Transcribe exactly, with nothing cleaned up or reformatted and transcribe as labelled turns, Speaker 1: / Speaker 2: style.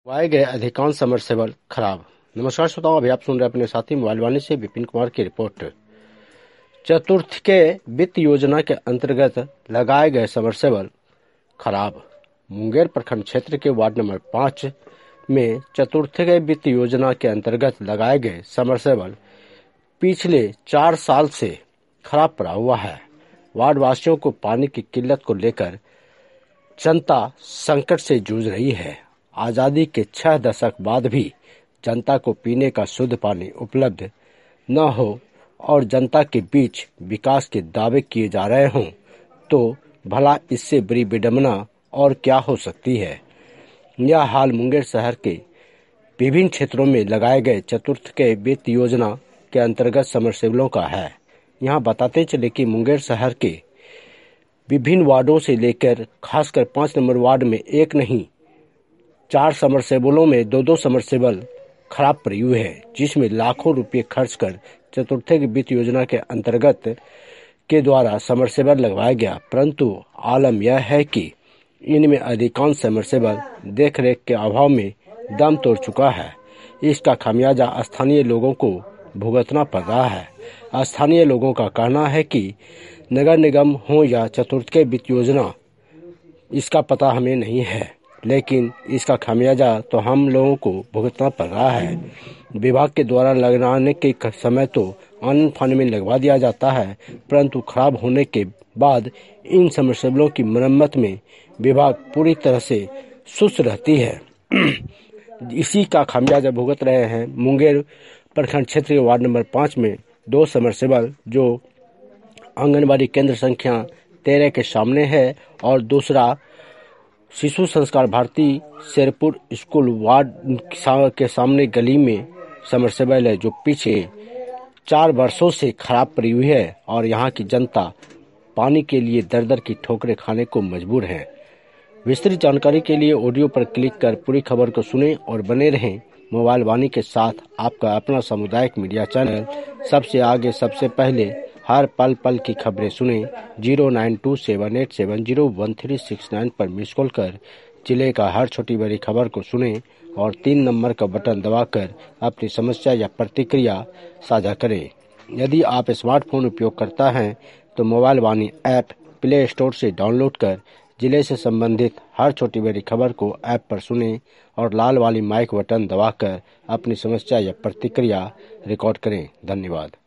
Speaker 1: वाए गए अधिकांश सबमर्सिबल खराब। नमस्कार श्रोताओं, अभी आप सुन रहे अपने साथी मोबाइल वाणी से विपिन कुमार की रिपोर्ट। चतुर्थी वित्त योजना के अंतर्गत लगाए गए सबमर्सिबल खराब। मुंगेर प्रखंड क्षेत्र के वार्ड नंबर पाँच में चतुर्थी वित्त योजना के अंतर्गत लगाए गए सबमर्सिबल पिछले चार साल से खराब पड़ा हुआ है। वार्ड वासियों को पानी की किल्लत को लेकर जनता संकट से जूझ रही है। आजादी के छह दशक बाद भी जनता को पीने का शुद्ध पानी उपलब्ध न हो और जनता के बीच विकास के दावे किए जा रहे हों तो भला इससे बड़ी विडंबना और क्या हो सकती है। यह हाल मुंगेर शहर के विभिन्न क्षेत्रों में लगाए गए चतुर्थी वित्त योजना के अंतर्गत सबमर्सिबलों का है। यहाँ बताते चले कि मुंगेर शहर के विभिन्न वार्डों से लेकर खासकर पाँच नंबर वार्ड में एक नहीं चार सबमर्सिबलों में दो दो सबमर्सिबल खराब पड़ी हुई है, जिसमें लाखों रुपए खर्च कर चतुर्थी वित्त योजना के अंतर्गत के द्वारा सबमर्सिबल लगवाया गया, परंतु आलम यह है कि इनमें अधिकांश सबमर्सिबल देख रेख के अभाव में दम तोड़ चुका है। इसका खामियाजा स्थानीय लोगों को भुगतना पड़ रहा है। स्थानीय लोगों का कहना है कि नगर निगम हो या चतुर्थी वित्त योजना, इसका पता हमें नहीं है, लेकिन इसका खामियाजा तो हम लोगों को भुगतना पड़ रहा है। विभाग के द्वारा लगाने के समय तो आनन फान में लगवा दिया जाता है, परंतु खराब होने के बाद इन सबमर्सिबलों की मरम्मत में विभाग पूरी तरह से सुस्त रहती है। इसी का खामियाजा भुगत रहे हैं मुंगेर प्रखंड क्षेत्र के वार्ड नंबर पाँच में दो सबमर्सिबल जो आंगनबाड़ी केंद्र संख्या तेरह के सामने है और दूसरा शिशु संस्कार भारती शेरपुर स्कूल वार्ड के सामने गली में सबमर्सिबल है, जो पीछे चार वर्षों से खराब पड़ी हुई है और यहाँ की जनता पानी के लिए दर दर की ठोकरें खाने को मजबूर है। विस्तृत जानकारी के लिए ऑडियो पर क्लिक कर पूरी खबर को सुनें और बने रहें मोबाइल वाणी के साथ, आपका अपना सामुदायिक मीडिया चैनल। सबसे आगे सबसे पहले हर पल पल की खबरें सुने। Zero nine two seven eight seven zero one three six nine पर मिस कॉल कर जिले का हर छोटी बड़ी खबर को सुने और तीन नंबर का बटन दबाकर अपनी समस्या या प्रतिक्रिया साझा करें। यदि आप स्मार्टफोन उपयोग करता हैं तो mobile Vaani app play store से डाउनलोड कर जिले से संबंधित हर छोटी बड़ी खबर को ऐप पर सुने और लाल वाली माइक बटन दबाकर अपनी समस्या या प्रतिक्रिया रिकॉर्ड करें। धन्यवाद।